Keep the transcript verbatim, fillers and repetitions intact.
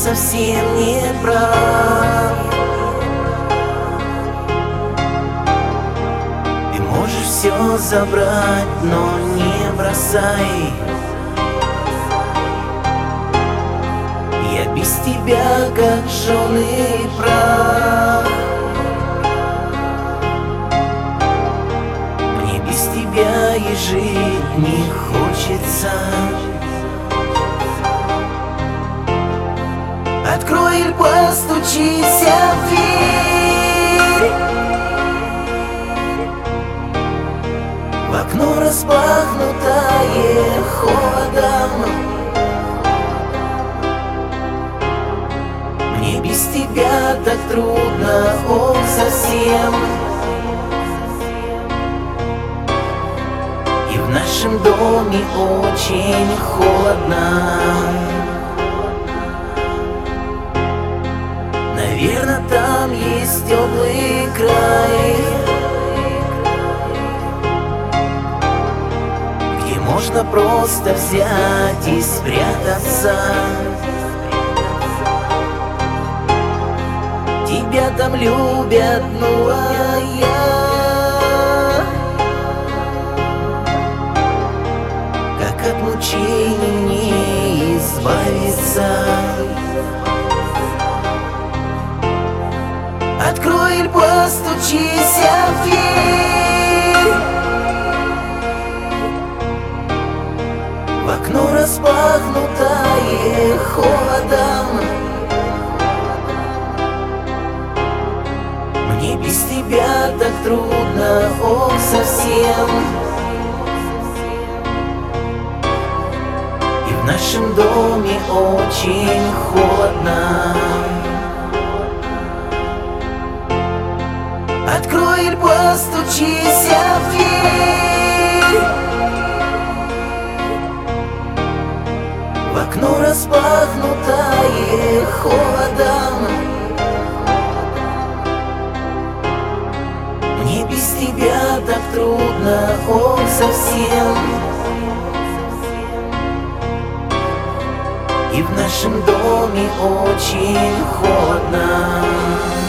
совсем не прав. Ты можешь все забрать, но не бросай. Я без тебя как жженый прах. Мне без тебя и жить не хочется. Открой или постучись в дверь. В окно распахнутое холодом. Мне без тебя так трудно, ох, совсем. И в нашем доме очень холодно. Наверно, там есть теплый край, где можно просто взять и спрятаться. Тебя там любят, ну а я как от мучений не избавиться. Открой или постучись в дверь. В окно распахнутое холодом. Мне без тебя так трудно, ох, совсем. И в нашем доме очень холодно. Открой или постучись в дверь. В окно распахнутое холодом. Мне без тебя так трудно, ох, совсем. И в нашем доме очень холодно.